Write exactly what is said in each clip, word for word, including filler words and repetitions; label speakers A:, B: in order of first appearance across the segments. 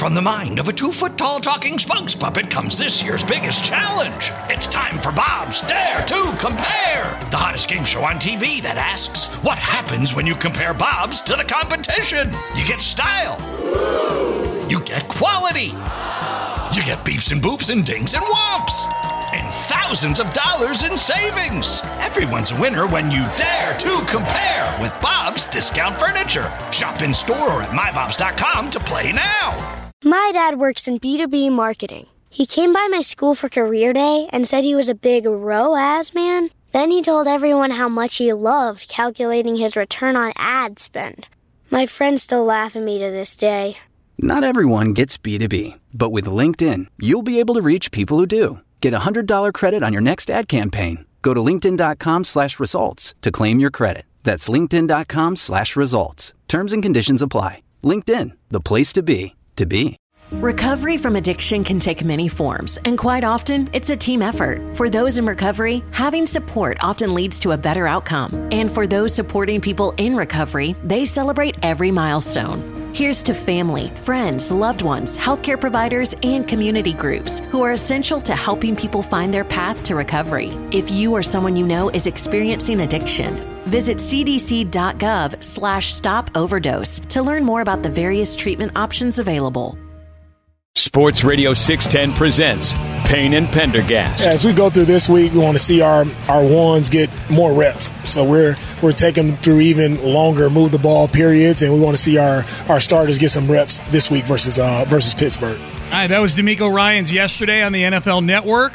A: From the mind of a two-foot-tall talking spokes puppet comes this year's biggest challenge. It's time for Bob's Dare to Compare, the hottest game show on T V that asks, what happens when you compare Bob's to the competition? You get style. You get quality. You get beeps and boops and dings and whomps. And thousands of dollars in savings. Everyone's a winner when you dare to compare with Bob's Discount Furniture. Shop in store or at my bobs dot com to play now.
B: My dad works in B two B marketing. He came by my school for career day and said he was a big R O A S man. Then he told everyone how much he loved calculating his return on ad spend. My friends still laugh at me to this day.
C: Not everyone gets B two B, but with LinkedIn, you'll be able to reach people who do. Get a one hundred dollars credit on your next ad campaign. Go to linkedin.com slash results to claim your credit. That's linkedin.com slash results. Terms and conditions apply. LinkedIn, the place to be, to be.
D: Recovery from addiction can take many forms, and quite often, it's a team effort. For those in recovery, having support often leads to a better outcome. And for those supporting people in recovery, they celebrate every milestone. Here's to family, friends, loved ones, healthcare providers, and community groups who are essential to helping people find their path to recovery. If you or someone you know is experiencing addiction, visit cdc.gov slash stop overdose to learn more about the various treatment options available.
E: Sports Radio six ten presents Payne and Pendergast.
F: As we go through this week, we want to see our, our ones get more reps. So we're we're taking them through even longer move the ball periods, and we want to see our, our starters get some reps this week versus uh, versus Pittsburgh.
G: All right, that was D'Amico Ryans yesterday on the N F L Network.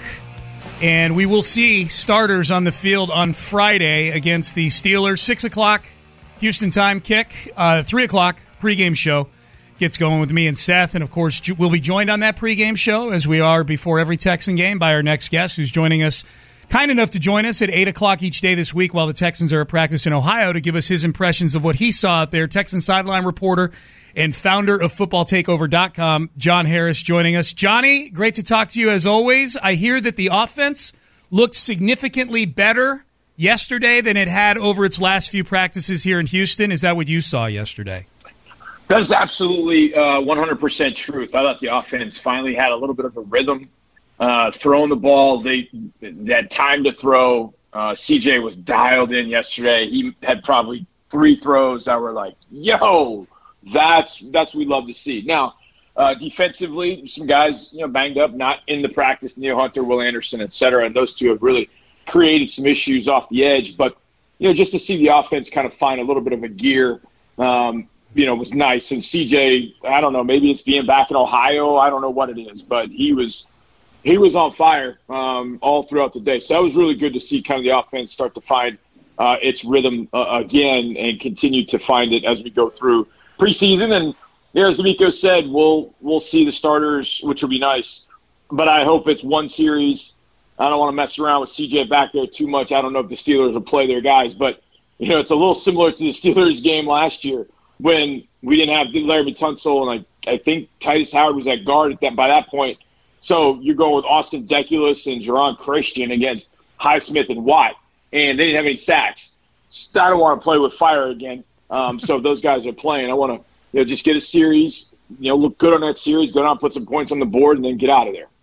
G: And we will see starters on the field on Friday against the Steelers. six o'clock Houston time kick. Uh, three o'clock pregame show gets going with me and Seth. And, of course, we'll be joined on that pregame show, as we are before every Texan game, by our next guest, who's joining us, kind enough to join us at eight o'clock each day this week while the Texans are at practice in Ohio, to give us his impressions of what he saw out there. Texan sideline reporter and founder of football takeover dot com, John Harris, joining us. Johnny, great to talk to you as always. I hear that the offense looked significantly better yesterday than it had over its last few practices here in Houston. Is that what you saw yesterday?
H: That's absolutely uh, one hundred percent truth. I thought the offense finally had a little bit of a rhythm. Uh, throwing the ball, they that time to throw. Uh, C J was dialed in yesterday. He had probably three throws that were like, yo, that's that's what we love to see. Now, uh, defensively, some guys, you know, banged up, not in the practice. Neil Hunter, Will Anderson, et cetera, and those two have really created some issues off the edge. But, you know, just to see the offense kind of find a little bit of a gear, um, you know, was nice. And C J, I don't know, maybe it's being back in Ohio. I don't know what it is, but he was he was on fire um, all throughout the day. So that was really good to see kind of the offense start to find uh, its rhythm uh, again and continue to find it as we go through preseason. And yeah, as D'Amico said, we'll we'll see the starters, which will be nice. But I hope it's one series. I don't want to mess around with C J back there too much. I don't know if the Steelers will play their guys, but you know, it's a little similar to the Steelers game last year when we didn't have Larry Tunsil, and I, I think Titus Howard was at guard at that by that point. So you're going with Austin Deculus and Jerron Christian against Highsmith and Watt, and they didn't have any sacks. So I don't want to play with fire again. Um, so if those guys are playing, I want to you know just get a series, you know, look good on that series, go down, put some points on the board, and then get out of there.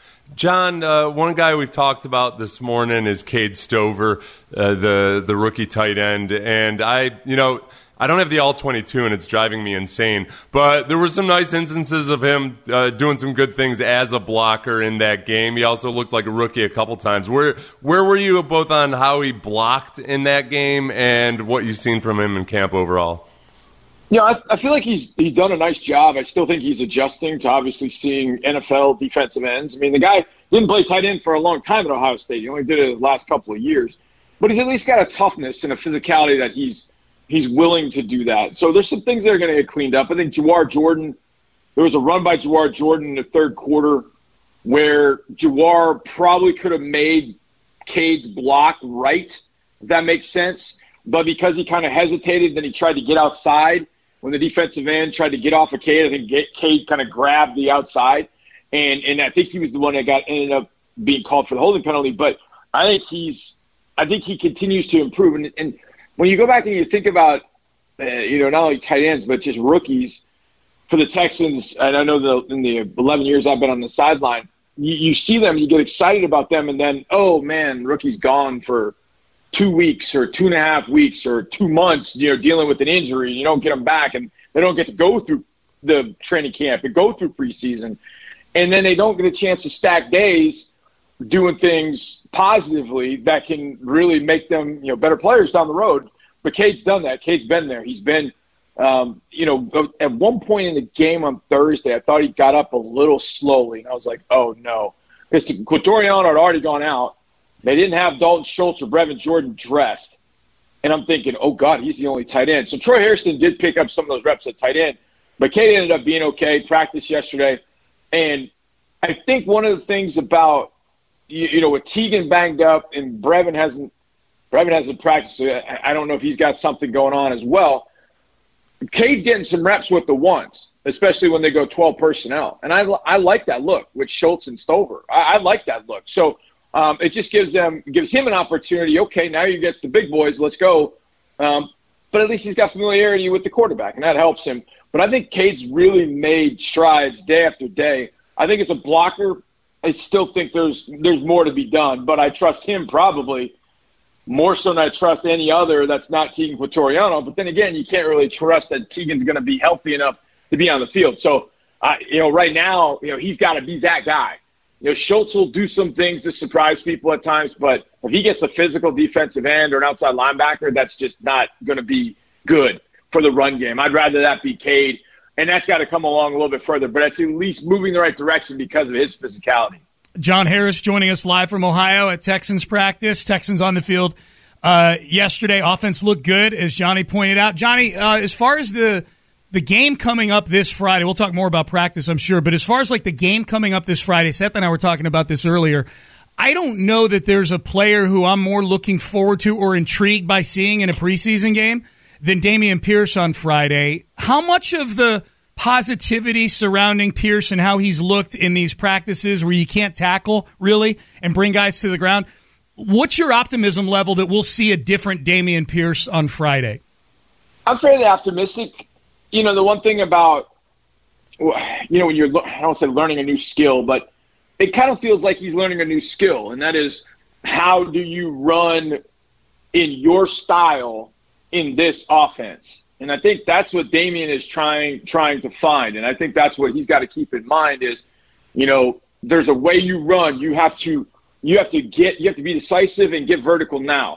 I: John, uh, one guy we've talked about this morning is Cade Stover, uh, the the rookie tight end, and I, you know, I don't have the all twenty-two, and it's driving me insane. But there were some nice instances of him uh, doing some good things as a blocker in that game. He also looked like a rookie a couple times. Where where were you both on how he blocked in that game and what you've seen from him in camp overall?
H: Yeah, I, I feel like he's he's done a nice job. I still think he's adjusting to obviously seeing N F L defensive ends. I mean, the guy didn't play tight end for a long time at Ohio State. He only did it the last couple of years. But he's at least got a toughness and a physicality that he's he's willing to do that. So there's some things that are going to get cleaned up. I think Jawar Jordan, there was a run by Jawar Jordan in the third quarter where Jawar probably could have made Cade's block right, if that makes sense. But because he kind of hesitated, then he tried to get outside. When the defensive end tried to get off of Cade, I think Cade kind of grabbed the outside. And and I think he was the one that got ended up being called for the holding penalty. But I think he's I think he continues to improve. And, and when you go back and you think about, uh, you know, not only tight ends, but just rookies, for the Texans, and I know the, in the eleven years I've been on the sideline, you, you see them, you get excited about them, and then, oh, man, rookie's gone for two weeks or two and a half weeks or two months, you know, dealing with an injury. You don't get them back, and they don't get to go through the training camp and go through preseason. And then they don't get a chance to stack days doing things positively that can really make them, you know, better players down the road. But Cade's done that. Cade's been there. He's been, um, you know, at one point in the game on Thursday, I thought he got up a little slowly. And I was like, oh, no. Because Quatoriano had already gone out. They didn't have Dalton Schultz or Brevin Jordan dressed. And I'm thinking, oh, God, he's the only tight end. So Troy Hairston did pick up some of those reps at tight end. But Cade ended up being okay, practiced yesterday. And I think one of the things about, you, you know, with Teagan banged up and Brevin hasn't Brevin hasn't practiced. I don't know if he's got something going on as well. Cade's getting some reps with the ones, especially when they go twelve personnel. And I, I like that look with Schultz and Stover. I, I like that look. So um, it just gives them gives him an opportunity. Okay, now you get the big boys. Let's go. Um, but at least he's got familiarity with the quarterback, and that helps him. But I think Cade's really made strides day after day. I think as a blocker, I still think there's there's more to be done, but I trust him probably more so than I trust any other that's not Teagan Quatoriano. But then again, you can't really trust that Teagan's going to be healthy enough to be on the field. So, uh, you know, right now, you know, he's got to be that guy. You know, Schultz will do some things to surprise people at times, but if he gets a physical defensive end or an outside linebacker, that's just not going to be good for the run game. I'd rather that be Cade, and that's got to come along a little bit further, but it's at least moving the right direction because of his physicality.
G: John Harris joining us live from Ohio at Texans practice. Texans on the field uh, yesterday. Offense looked good, as Johnny pointed out. Johnny, uh, as far as the the game coming up this Friday, we'll talk more about practice, I'm sure, but as far as like the game coming up this Friday, Seth and I were talking about this earlier, I don't know that there's a player who I'm more looking forward to or intrigued by seeing in a preseason game than Dameon Pierce on Friday. How much of the positivity surrounding Pierce and how he's looked in these practices where you can't tackle, really, and bring guys to the ground, what's your optimism level that we'll see a different Dameon Pierce on Friday?
H: I'm fairly optimistic. You know, the one thing about, you know, when you're, I don't want to say learning a new skill, but it kind of feels like he's learning a new skill, and that is how do you run in your style in this offense? And I think that's what Dameon is trying trying to find. And I think that's what he's got to keep in mind is, you know, there's a way you run. You have to you have to get you have to be decisive and get vertical now.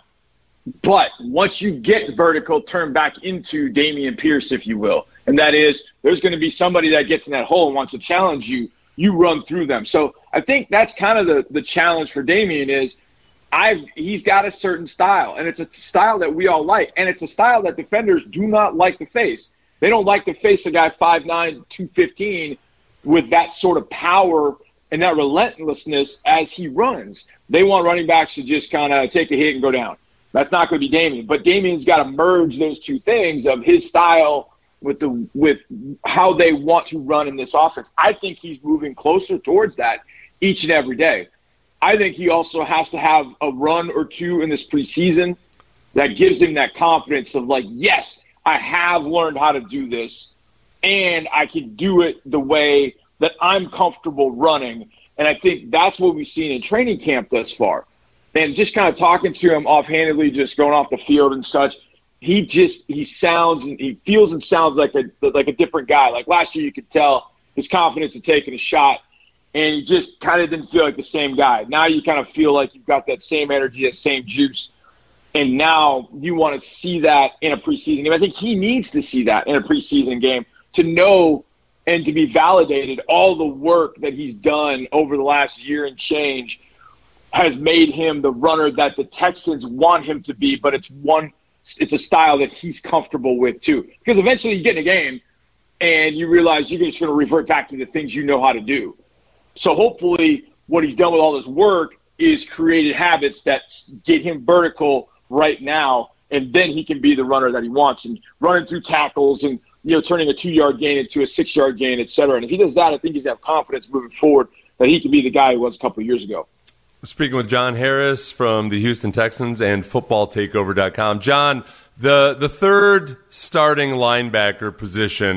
H: But once you get vertical, turn back into Dameon Pierce, if you will. And that is there's going to be somebody that gets in that hole and wants to challenge you. You run through them. So I think that's kind of the, the challenge for Dameon is I've, he's got a certain style, and it's a style that we all like, and it's a style that defenders do not like to face. They don't like to face a guy five nine, two fifteen with that sort of power and that relentlessness as he runs. They want running backs to just kind of take a hit and go down. That's not going to be Dameon. But Damien's got to merge those two things of his style with the with how they want to run in this offense. I think he's moving closer towards that each and every day. I think he also has to have a run or two in this preseason that gives him that confidence of like, yes, I have learned how to do this, and I can do it the way that I'm comfortable running. And I think that's what we've seen in training camp thus far. And just kind of talking to him offhandedly, just going off the field and such, he just he sounds and he feels and sounds like a like a different guy. Like last year, you could tell his confidence in taking a shot. And you just kind of didn't feel like the same guy. Now you kind of feel like you've got that same energy, that same juice. And now you want to see that in a preseason game. I think he needs to see that in a preseason game to know and to be validated all the work that he's done over the last year and change has made him the runner that the Texans want him to be, but it's one it's a style that he's comfortable with too. Because eventually you get in a game and you realize you're just going to revert back to the things you know how to do. So hopefully what he's done with all this work is created habits that get him vertical right now, and then he can be the runner that he wants and running through tackles and, you know, turning a two-yard gain into a six-yard gain, et cetera. And if he does that, I think he's got confidence moving forward that he can be the guy he was a couple of years ago.
I: Speaking with John Harris from the Houston Texans and football takeover dot com. John, the the third starting linebacker position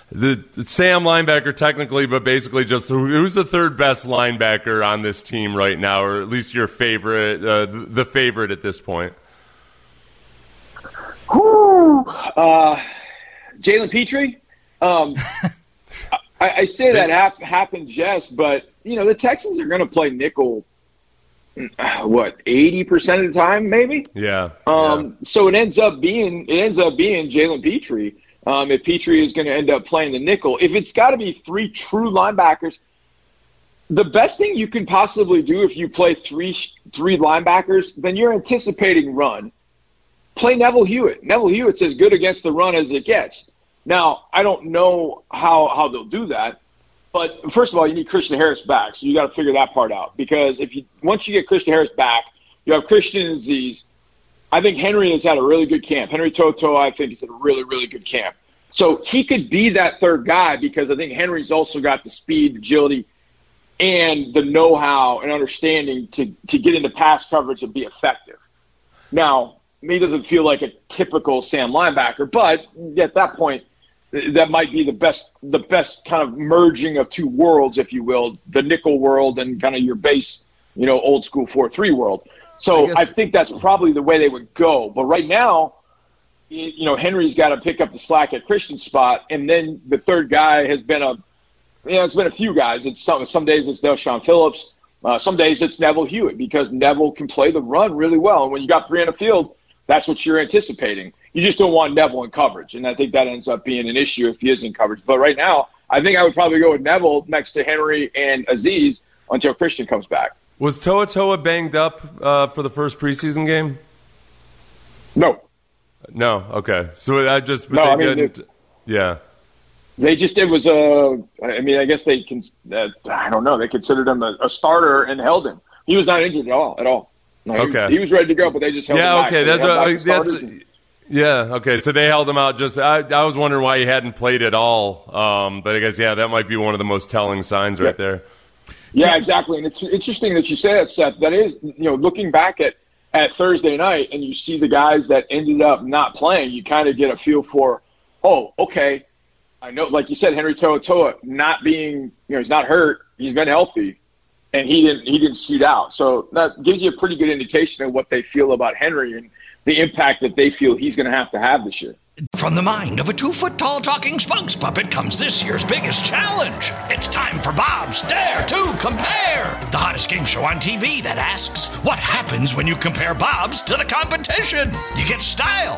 I: the Sam linebacker technically, but basically just who, who's the third best linebacker on this team right now, or at least your favorite, uh, the favorite at this point?
H: Whew. Uh, Jalen Petrie. Um, I, I say that half, half in jest, but, you know, the Texans are going to play nickel, what, eighty percent of the time, maybe?
I: Yeah.
H: Um,
I: yeah.
H: So it ends up being it ends up being Jalen Petrie. Um, if Petrie is going to end up playing the nickel, if it's got to be three true linebackers, the best thing you can possibly do if you play three three linebackers, then you're anticipating run. Play Neville Hewitt. Neville Hewitt's as good against the run as it gets. Now, I don't know how, how they'll do that, but first of all, you need Christian Harris back, so you got to figure that part out. Because if you once you get Christian Harris back, you have Christian Azeez. I think Henry has had a really good camp. Henry Toto, I think, has had a really, really good camp. So he could be that third guy because I think Henry's also got the speed, agility, and the know-how and understanding to, to get into pass coverage and be effective. Now, he doesn't feel like a typical Sam linebacker, but at that point, that might be the best the best kind of merging of two worlds, if you will, the nickel world and kind of your base, you know, old school four three world. So I, guess, I think that's probably the way they would go. But right now, you know, Henry's got to pick up the slack at Christian's spot, and then the third guy has been a, you know, it's been a few guys. It's some some days it's Deshaun Phillips, uh, some days it's Neville Hewitt because Neville can play the run really well. And when you got three on the field, that's what you're anticipating. You just don't want Neville in coverage, and I think that ends up being an issue if he is in coverage. But right now, I think I would probably go with Neville next to Henry and Azeez until Christian comes back.
I: Was Toa Toa banged up uh, for the first preseason game?
H: No.
I: No. Okay. So I just
H: no. I mean,
I: it, yeah.
H: They just it was a. I mean, I guess they can. Uh, I don't know. They considered him a, a starter and held him. He was not injured at all. At all. No,
I: okay.
H: He, he was ready to go, but they just held
I: yeah,
H: him back.
I: Okay.
H: So
I: that's what. That's.
H: And,
I: yeah. Okay. So they held him out. Just I, I was wondering why he hadn't played at all. Um, but I guess yeah, that might be one of the most telling signs right
H: yeah.
I: there.
H: Yeah, exactly. And it's interesting that you say that, Seth. That is, you know, looking back at, at Thursday night and you see the guys that ended up not playing, you kind of get a feel for, oh, okay, I know, like you said, Henry Toa Toa not being, you know, he's not hurt, he's been healthy, and he didn't he didn't shoot out. So that gives you a pretty good indication of what they feel about Henry and the impact that they feel he's going to have to have this year.
A: From the mind of a two-foot-tall talking spokes puppet comes this year's biggest challenge. It's time for Bob's Dare to Compare, the hottest game show on T V that asks, what happens when you compare Bob's to the competition? You get style.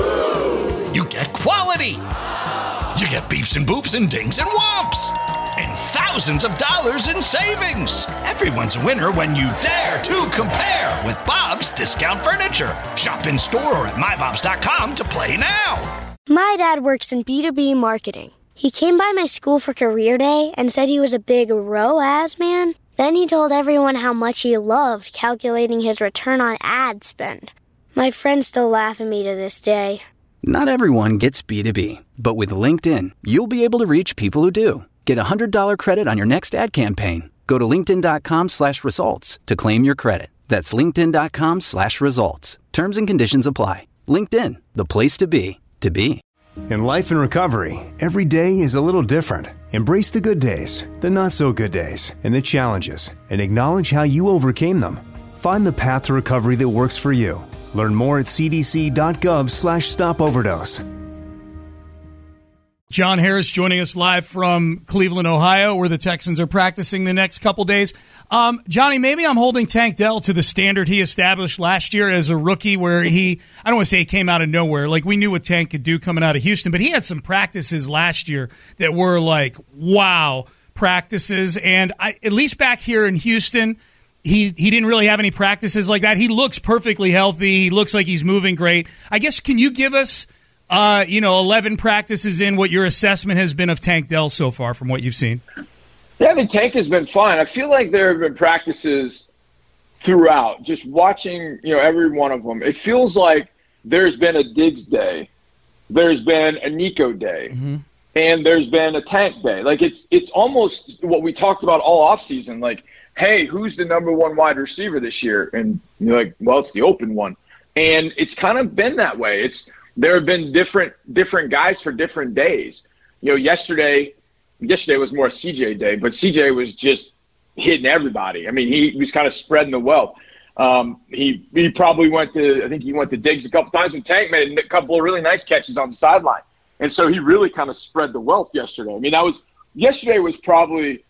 A: You get quality. You get beeps and boops and dings and whomps. And thousands of dollars in savings. Everyone's a winner when you dare to compare with Bob's Discount Furniture. Shop in store or at my bobs dot com to play now.
B: My dad works in B two B marketing. He came by my school for career day and said he was a big R O A S man. Then he told everyone how much he loved calculating his return on ad spend. My friends still laugh at me to this day.
C: Not everyone gets B two B, but with LinkedIn, you'll be able to reach people who do. Get a one hundred dollars credit on your next ad campaign. Go to linkedin.com slash results to claim your credit. That's linkedin.com slash results. Terms and conditions apply. LinkedIn, the place to be, to be.
J: In life and recovery, every day is a little different. Embrace the good days, the not so good days, and the challenges, and acknowledge how you overcame them. Find the path to recovery that works for you. Learn more at cdc.gov slash stop overdose.
G: John Harris joining us live from Cleveland, Ohio, where the Texans are practicing the next couple days. Um, Johnny, maybe I'm holding Tank Dell to the standard he established last year as a rookie where he, I don't want to say he came out of nowhere. Like, we knew what Tank could do coming out of Houston, but he had some practices last year that were like, wow, practices. And I, at least back here in Houston, he, he didn't really have any practices like that. He looks perfectly healthy. He looks like he's moving great. I guess, can you give us Uh, you know, eleven practices in, what your assessment has been of Tank Dell so far from what you've seen?
H: Yeah, I think Tank has been fine. I feel like there have been practices throughout, just watching, you know, every one of them. It feels like there's been a Diggs day, there's been a Nico day, mm-hmm. and there's been a Tank day. Like, it's it's almost what we talked about all offseason, like, hey, who's the number one wide receiver this year? And you're like, well, it's the open one. And it's kind of been that way. It's There have been different different guys for different days. you know, yesterday, yesterday was more a C J day, but C J was just hitting everybody. I mean, he was kind of spreading the wealth. Um, he he probably went to, I think he went to Diggs a couple times, and Tank made a couple of really nice catches on the sideline. And so he really kind of spread the wealth yesterday. I mean, that was yesterday was probably,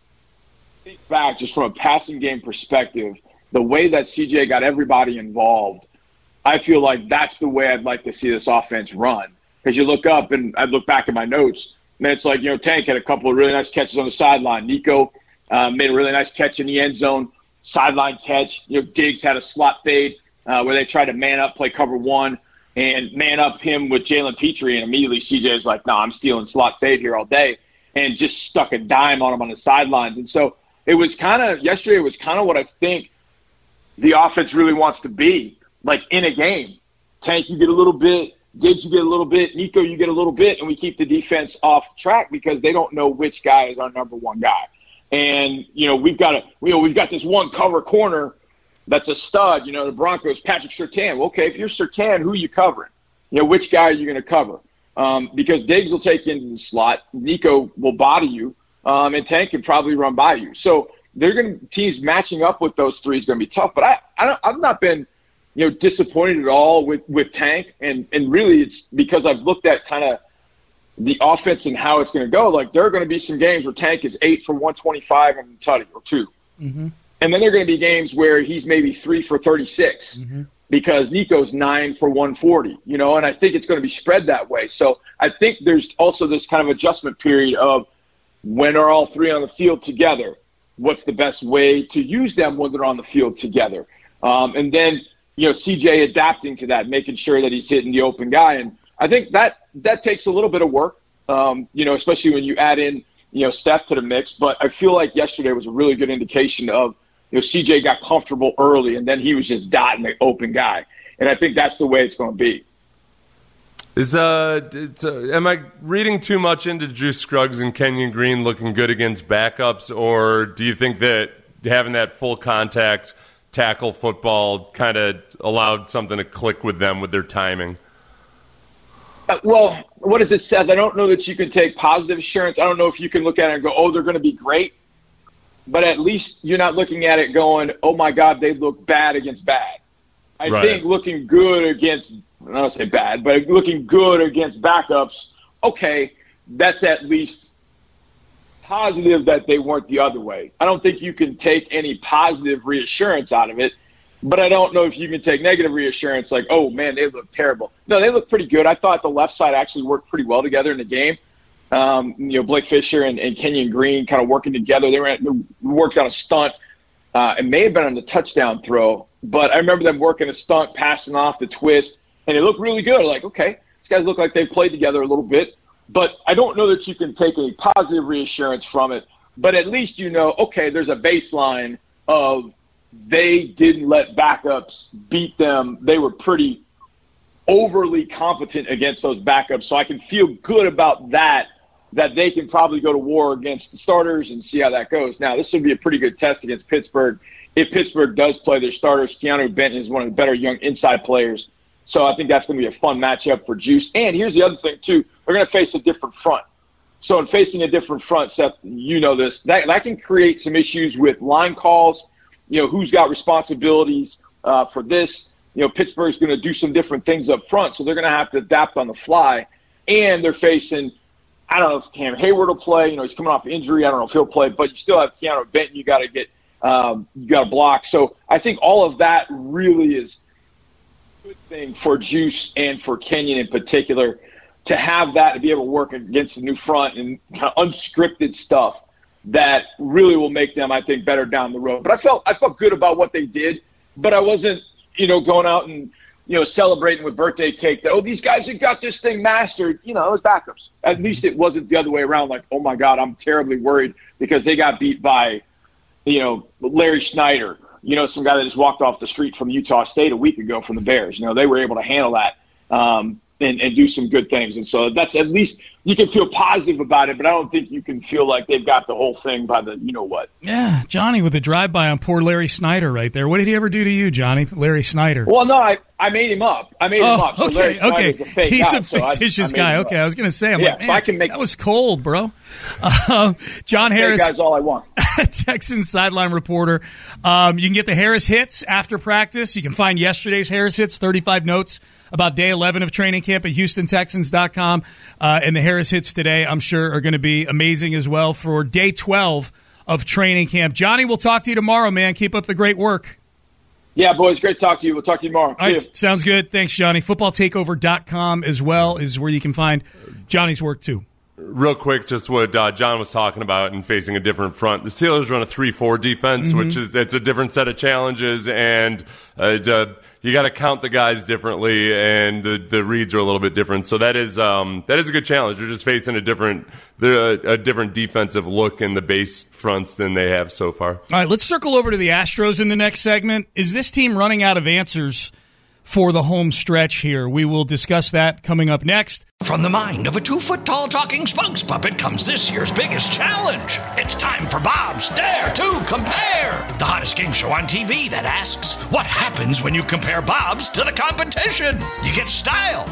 H: think back just from a passing game perspective, the way that C J got everybody involved. I feel like that's the way I'd like to see this offense run. Because you look up, and I look back at my notes, and it's like, you know, Tank had a couple of really nice catches on the sideline. Nico uh, made a really nice catch in the end zone, sideline catch. You know, Diggs had a slot fade uh, where they tried to man up, play cover one, and man up him with Jalen Petrie, and immediately C J's like, no, nah, I'm stealing slot fade here all day, and just stuck a dime on him on the sidelines. And so it was kind of, yesterday was kind of what I think the offense really wants to be, like in a game. Tank, you get a little bit. Diggs, you get a little bit. Nico, you get a little bit. And we keep the defense off track because they don't know which guy is our number one guy. And, you know, we've got a, you know, we've got this one cover corner that's a stud, you know, the Broncos, Patrick Surtain. Well, okay, if you're Surtain, who are you covering? You know, which guy are you going to cover? Um, because Diggs will take you into the slot. Nico will body you. Um, and Tank can probably run by you. So they're going to, teams matching up with those three is going to be tough. But I, I don't, I've not been, you know, disappointed at all with, with Tank. And, and really it's because I've looked at kind of the offense and how it's going to go. Like there are going to be some games where Tank is eight for one twenty-five and Tutty or two. Mm-hmm. And then there are going to be games where he's maybe three for thirty-six mm-hmm. because Nico's nine for one forty, you know, and I think it's going to be spread that way. So I think there's also this kind of adjustment period of when are all three on the field together? What's the best way to use them when they're on the field together? Um, and then, you know, C J adapting to that, making sure that he's hitting the open guy. And I think that that takes a little bit of work, um, you know, especially when you add in, you know, Steph to the mix. But I feel like yesterday was a really good indication of, you know, C J got comfortable early, and then he was just dotting the open guy. And I think that's the way it's going to be.
I: Is uh, it's, uh, am I reading too much into Juice Scruggs and Kenyon Green looking good against backups, or do you think that having that full contact tackle football kind of allowed something to click with them with their timing?
H: Uh, well, what is it, Seth? I don't know that you can take positive assurance. I don't know if you can look at it and go, oh, they're going to be great. But at least you're not looking at it going, oh, my God, they look bad against bad. I right. think looking good against – I don't say bad, but looking good against backups, okay, that's at least positive that they weren't the other way. I don't think you can take any positive reassurance out of it, but I don't know if you can take negative reassurance like, oh, man, they look terrible. No, they look pretty good. I thought the left side actually worked pretty well together in the game. Um, you know, Blake Fisher and, and Kenyon Green kind of working together. They, were, they worked on a stunt. Uh, it may have been on the touchdown throw, but I remember them working a stunt, passing off the twist. And it looked really good. Like, okay, these guys look like they've played together a little bit. But I don't know that you can take any positive reassurance from it. But at least you know, okay, there's a baseline of they didn't let backups beat them. They were pretty overly competent against those backups. So I can feel good about that, that they can probably go to war against the starters and see how that goes. Now, this would be a pretty good test against Pittsburgh. If Pittsburgh does play their starters, Keanu Benton is one of the better young inside players. So I think that's going to be a fun matchup for Juice. And here's the other thing, too. They're going to face a different front. So in facing a different front, Seth, you know this, that, that can create some issues with line calls, you know, who's got responsibilities uh, for this. You know, Pittsburgh's going to do some different things up front, so they're going to have to adapt on the fly. And they're facing, I don't know if Cam Hayward will play. You know, he's coming off injury. I don't know if he'll play. But you still have Keanu Benton you got to get um, – you got to block. So I think all of that really is – good thing for Juice and for Kenyon in particular to have that, to be able to work against the new front and kind of unscripted stuff that really will make them, I think, better down the road. But I felt I felt good about what they did, but I wasn't, you know, going out and, you know, celebrating with birthday cake that, oh, these guys have got this thing mastered. You know, it was backups. At least it wasn't the other way around, like, oh, my God, I'm terribly worried because they got beat by, you know, Larry Schneider. You know, some guy that just walked off the street from Utah State a week ago from the Bears. You know, they were able to handle that. Um, and, and do some good things. And so that's at least you can feel positive about it, but I don't think you can feel like they've got the whole thing by the you know what.
G: Yeah, Johnny with a drive-by on poor Larry Snyder right there. What did he ever do to you, Johnny? Larry Snyder.
H: Well, no, I, I made him up. I made
G: oh,
H: him up. So
G: okay,
H: Larry Snyder's
G: okay.
H: a fake
G: He's
H: guy,
G: a
H: so
G: fictitious
H: I, I
G: guy. Okay, I was going to say, I'm
H: yeah,
G: like, man,
H: so I can make,
G: that was cold, bro. Uh, John Harris.
H: Guy's all I want.
G: Texans sideline reporter. Um, you can get the Harris hits after practice. You can find yesterday's Harris hits, thirty-five notes about day eleven of training camp at Houston Texans dot com. Uh, and the Harris hits today, I'm sure, are going to be amazing as well for day twelve of training camp. Johnny, we'll talk to you tomorrow, man. Keep up the great work.
H: Yeah, boys, great to talk to you. We'll talk to you tomorrow.
G: All right, sounds good. Thanks, Johnny. football takeover dot com as well is where you can find Johnny's work, too.
I: Real quick, just what uh, John was talking about and facing a different front. The Steelers run a three four defense, mm-hmm. which is it's a different set of challenges, and uh, you got to count the guys differently, and the, the reads are a little bit different. So that is um, that is a good challenge. They're just facing a different a different defensive look in the base fronts than they have so far. All
G: right, let's circle over to the Astros in the next segment. Is this team running out of answers for the home stretch here? We will discuss that coming up next.
A: From the mind of a two-foot-tall talking spokes puppet comes this year's biggest challenge. It's time for Bob's Dare to Compare, the hottest game show on T V that asks, what happens when you compare Bob's to the competition? You get style.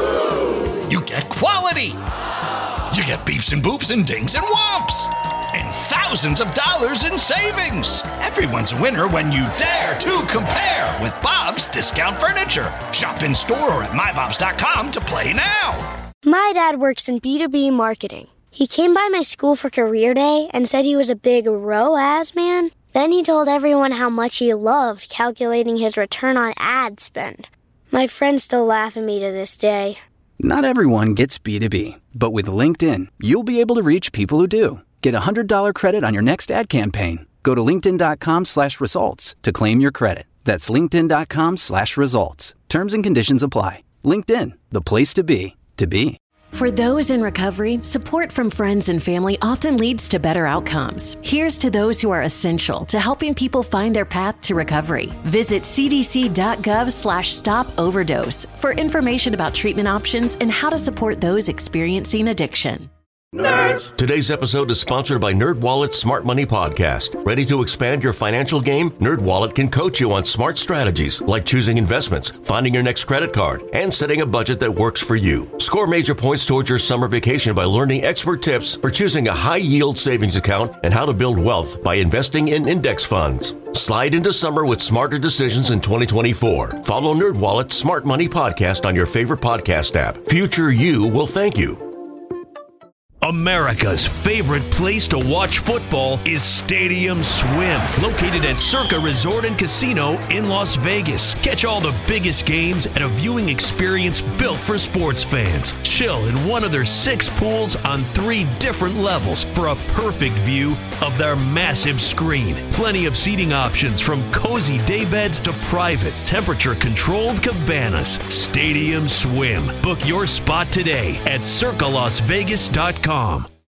A: You get quality. You get beeps and boops and dings and whomps. And thousands of dollars in savings. Everyone's a winner when you dare to compare with Bob's Discount Furniture. Shop in store or at my bobs dot com to play now.
B: My dad works in B two B marketing. He came by my school for career day and said he was a big R O A S man. Then he told everyone how much he loved calculating his return on ad spend. My friends still laugh at me to this day.
C: Not everyone gets B two B, but with LinkedIn, you'll be able to reach people who do. Get a one hundred dollars credit on your next ad campaign. Go to linkedin dot com slash results to claim your credit. That's linkedin dot com slash results. Terms and conditions apply. LinkedIn, the place to be, to be.
D: For those in recovery, support from friends and family often leads to better outcomes. Here's to those who are essential to helping people find their path to recovery. Visit cdc.gov slash stop overdose for information about treatment options and how to support those experiencing addiction.
K: Nerds! Today's episode is sponsored by NerdWallet's Smart Money Podcast. Ready to expand your financial game? NerdWallet can coach you on smart strategies like choosing investments, finding your next credit card, and setting a budget that works for you. Score major points towards your summer vacation by learning expert tips for choosing a high-yield savings account and how to build wealth by investing in index funds. Slide into summer with smarter decisions in twenty twenty-four. Follow NerdWallet's Smart Money Podcast on your favorite podcast app. Future you will thank you.
L: America's favorite place to watch football is Stadium Swim, located at Circa Resort and Casino in Las Vegas. Catch all the biggest games at a viewing experience built for sports fans. Chill in one of their six pools on three different levels for a perfect view of their massive screen. Plenty of seating options from cozy daybeds to private, temperature-controlled cabanas. Stadium Swim. Book your spot today at circa las vegas dot com.